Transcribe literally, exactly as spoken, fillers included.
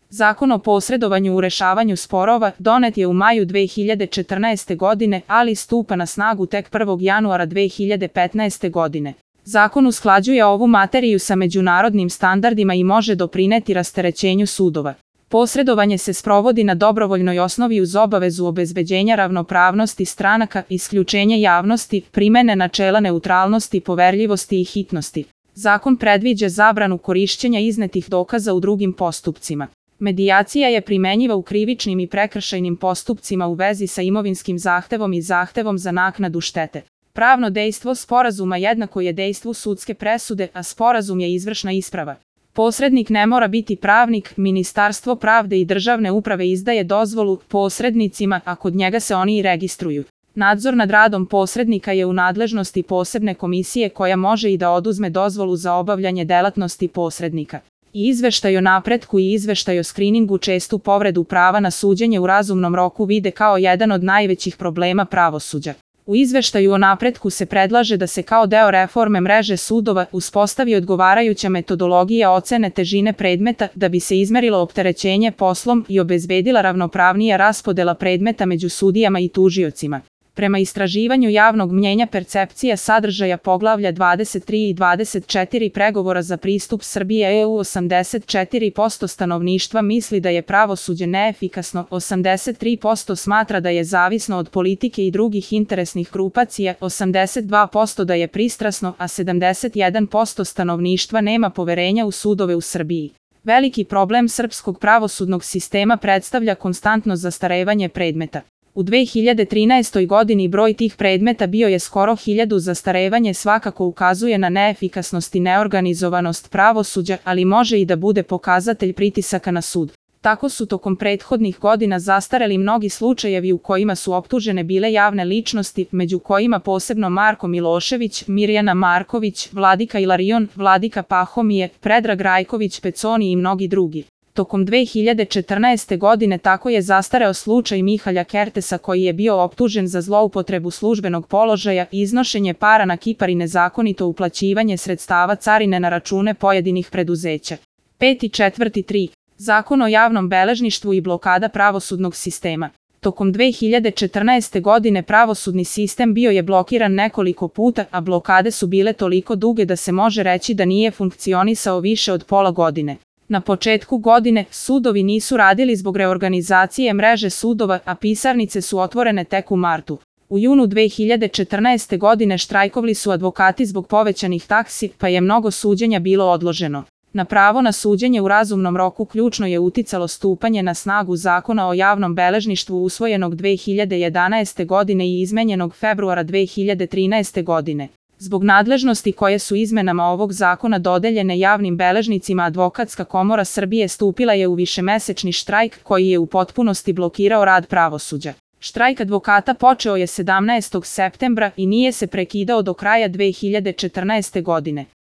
Zakon o posredovanju u rešavanju sporova donet je u maju dve hiljade četrnaeste godine, ali stupa na snagu tek prvog januara dve hiljade petnaeste godine. Zakon usklađuje ovu materiju sa međunarodnim standardima i može doprineti rasterećenju sudova. Posredovanje se sprovodi na dobrovoljnoj osnovi uz obavezu obezbeđenja ravnopravnosti stranaka, isključenje javnosti, primene načela neutralnosti, poverljivosti i hitnosti. Zakon predviđa zabranu korišćenja iznetih dokaza u drugim postupcima. Medijacija je primenjiva u krivičnim i prekršajnim postupcima u vezi sa imovinskim zahtevom i zahtevom za naknadu štete. Pravno dejstvo sporazuma jednako je dejstvu sudske presude, a sporazum je izvršna isprava. Posrednik ne mora biti pravnik, Ministarstvo pravde i državne uprave izdaje dozvolu posrednicima, a kod njega se oni i registruju. Nadzor nad radom posrednika je u nadležnosti posebne komisije koja može i da oduzme dozvolu za obavljanje delatnosti posrednika. I izveštaj o napretku i izveštaj o skriningu čestu povredu prava na suđenje u razumnom roku vide kao jedan od najvećih problema pravosuđa. U izveštaju o napretku se predlaže da se kao deo reforme mreže sudova uspostavi odgovarajuća metodologija ocene težine predmeta da bi se izmerilo opterećenje poslom i obezbedila ravnopravnija raspodela predmeta među sudijama i tužiocima. Prema istraživanju javnog mnjenja percepcija sadržaja poglavlja dvadeset tri i dvadeset četiri pregovora za pristup Srbije E U osamdeset četiri posto stanovništva misli da je pravosuđe neefikasno, osamdeset tri posto smatra da je zavisno od politike i drugih interesnih grupacija, osamdeset dva posto da je pristrasno, a sedamdeset jedan posto stanovništva nema poverenja u sudove u Srbiji. Veliki problem srpskog pravosudnog sistema predstavlja konstantno zastarevanje predmeta. U dve hiljade trinaestoj godini broj tih predmeta bio je skoro hiljadu. Zastarevanje svakako ukazuje na neefikasnost i neorganizovanost pravosuđa, ali može i da bude pokazatelj pritisaka na sud. Tako su tokom prethodnih godina zastareli mnogi slučajevi u kojima su optužene bile javne ličnosti, među kojima posebno Marko Milošević, Mirjana Marković, Vladika Ilarion, Vladika Pahomije, Predrag Rajković Peconi i mnogi drugi. Tokom dve hiljade četrnaeste. godine tako je zastareo slučaj Mihalja Kertesa koji je bio optužen za zloupotrebu službenog položaja, iznošenje para na Kipar i nezakonito uplaćivanje sredstava carine na račune pojedinih preduzeća. Peti četvrti tri. Zakon o javnom beležništvu i blokada pravosudnog sistema. Tokom dve hiljade četrnaeste. godine pravosudni sistem bio je blokiran nekoliko puta, a blokade su bile toliko duge da se može reći da nije funkcionisao više od pola godine. Na početku godine sudovi nisu radili zbog reorganizacije mreže sudova, a pisarnice su otvorene tek u martu. U junu dve hiljade četrnaeste. godine štrajkovali su advokati zbog povećanih taksi, pa je mnogo suđenja bilo odloženo. Na pravo na suđenje u razumnom roku ključno je uticalo stupanje na snagu Zakona o javnom beležništvu usvojenog dve hiljade jedanaeste. godine i izmenjenog februara dve hiljade trinaeste. godine. Zbog nadležnosti koje su izmenama ovog zakona dodeljene javnim beležnicima, Advokatska komora Srbije stupila je u višemesečni štrajk koji je u potpunosti blokirao rad pravosuđa. Štrajk advokata počeo je sedamnaestog septembra i nije se prekidao do kraja dve hiljade četrnaeste. godine.